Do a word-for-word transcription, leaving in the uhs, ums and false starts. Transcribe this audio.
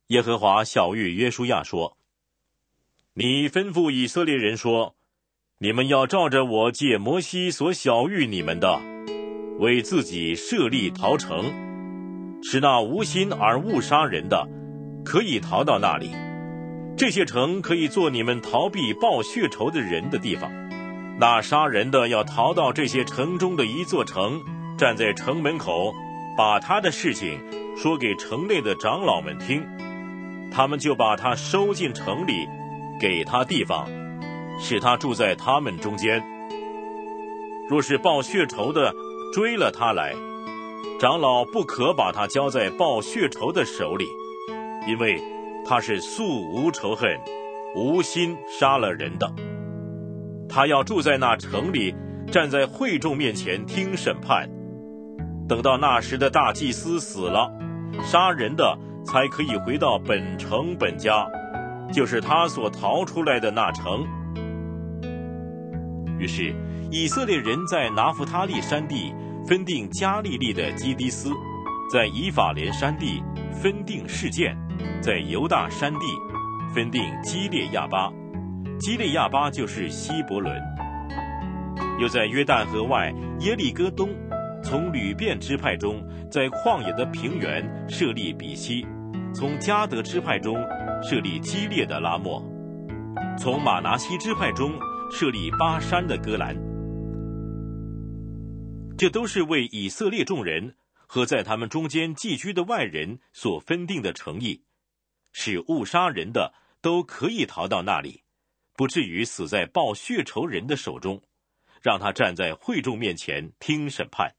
耶和华晓谕约书亚说：你吩咐以色列人说，你们要照着我借摩西所晓谕你们的，为自己设立逃城，使那无心而误杀人的可以逃到那里。这些城可以做你们逃避报血仇的人的地方。那杀人的要逃到这些城中的一座城，站在城门口，把他的事情说给城内的长老们听，他们就把他收进城里，给他地方，使他住在他们中间。若是报血仇的追了他来，长老不可把他交在报血仇的手里，因为他是素无仇恨，无心杀了人的。他要住在那城里，站在会众面前听审判。等到那时的大祭司死了，杀人的才可以回到本城本家，就是他所逃出来的那城。于是以色列人在拿弗他利山地分定加利利的基迪斯，在以法莲山地分定示剑，在犹大山地分定基列亚巴，基列亚巴就是希伯伦。又在约旦河外耶利哥东，从吕遍支派中，在旷野的平原设立比西，从迦得支派中设立基列的拉末，从马拿西支派中设立巴山的戈兰。这都是为以色列众人和在他们中间寄居的外人所分定的城邑，使误杀人的都可以逃到那里，不至于死在报血仇人的手中，让他站在会众面前听审判。